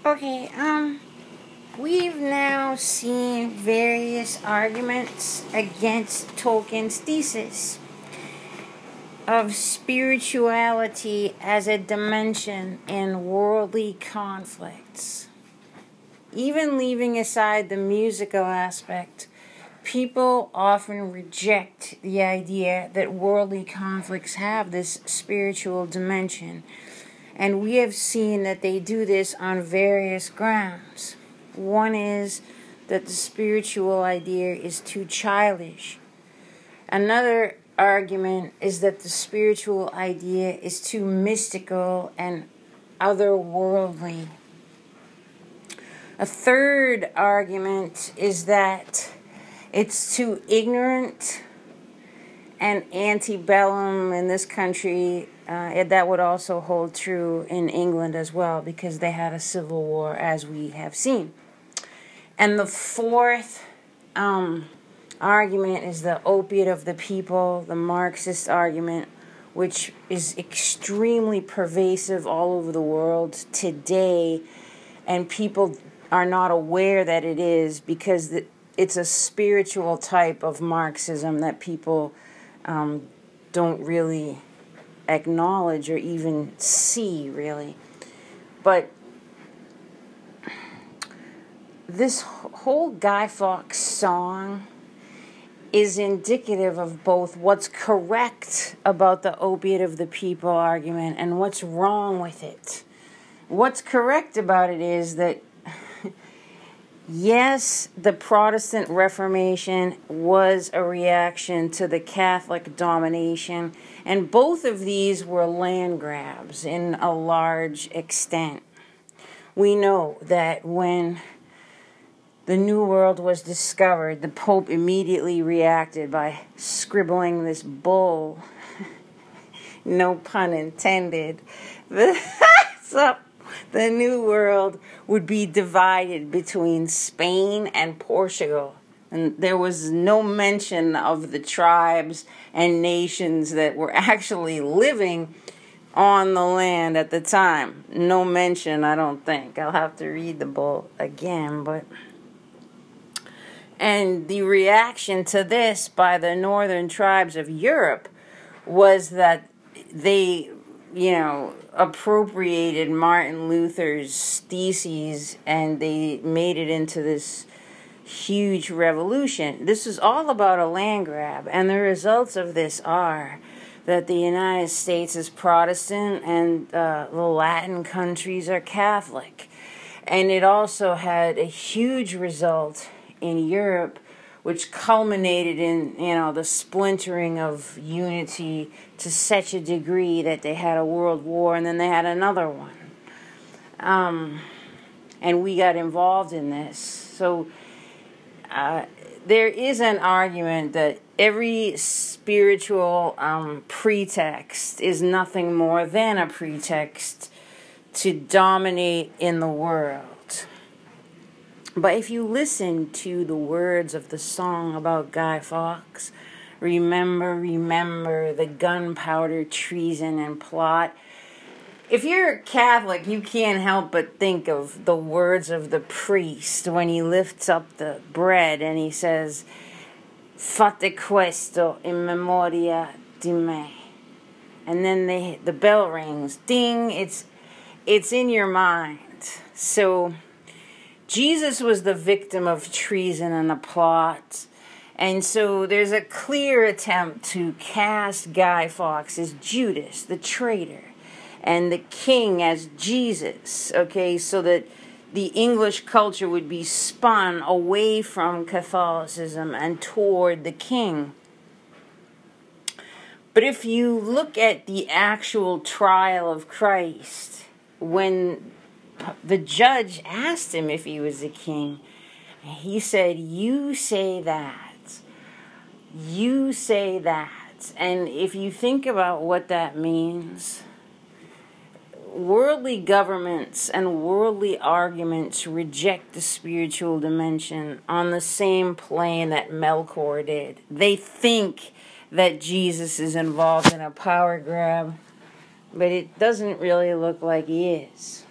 Okay, we've now seen various arguments against Tolkien's thesis of spirituality as a dimension in worldly conflicts. Even leaving aside the musical aspect, people often reject the idea that worldly conflicts have this spiritual dimension. And we have seen that they do this on various grounds. One is that the spiritual idea is too childish. Another argument is that the spiritual idea is too mystical and otherworldly. A third argument is that it's too ignorant and antebellum in this country. That would also hold true in England as well, because they had a civil war, as we have seen. And the fourth argument is the opiate of the people, the Marxist argument, which is extremely pervasive all over the world today, and people are not aware that it is, because it's a spiritual type of Marxism that people don't really acknowledge or even see, really. But this whole Guy Fawkes song is indicative of both what's correct about the opiate of the people argument and what's wrong with it. What's correct about it is that yes, the Protestant Reformation was a reaction to the Catholic domination, and both of these were land grabs in a large extent. We know that when the New World was discovered, the Pope immediately reacted by scribbling this bull, no pun intended, so the New World would be divided between Spain and Portugal. And there was no mention of the tribes and nations that were actually living on the land at the time. No mention, I don't think. I'll have to read the bull again, and the reaction to this by the northern tribes of Europe was that they, appropriated Martin Luther's theses and they made it into this huge revolution. This is all about a land grab, and the results of this are that the United States is Protestant and the Latin countries are Catholic. And it also had a huge result in Europe, which culminated in, the splintering of unity to such a degree that they had a world war, and then they had another one. And we got involved in this. So there is an argument that every spiritual pretext is nothing more than a pretext to dominate in the world. But if you listen to the words of the song about Guy Fawkes, remember the gunpowder treason and plot. If you're Catholic, you can't help but think of the words of the priest when he lifts up the bread and he says, "Fate questo in memoria di me." And then the bell rings. Ding! It's in your mind. So Jesus was the victim of treason and a plot. And so there's a clear attempt to cast Guy Fawkes as Judas, the traitor, and the king as Jesus, okay, so that the English culture would be spun away from Catholicism and toward the king. But if you look at the actual trial of Christ, when the judge asked him if he was a king, he said, "You say that. You say that." And if you think about what that means, worldly governments and worldly arguments reject the spiritual dimension on the same plane that Melkor did. They think that Jesus is involved in a power grab, but it doesn't really look like he is.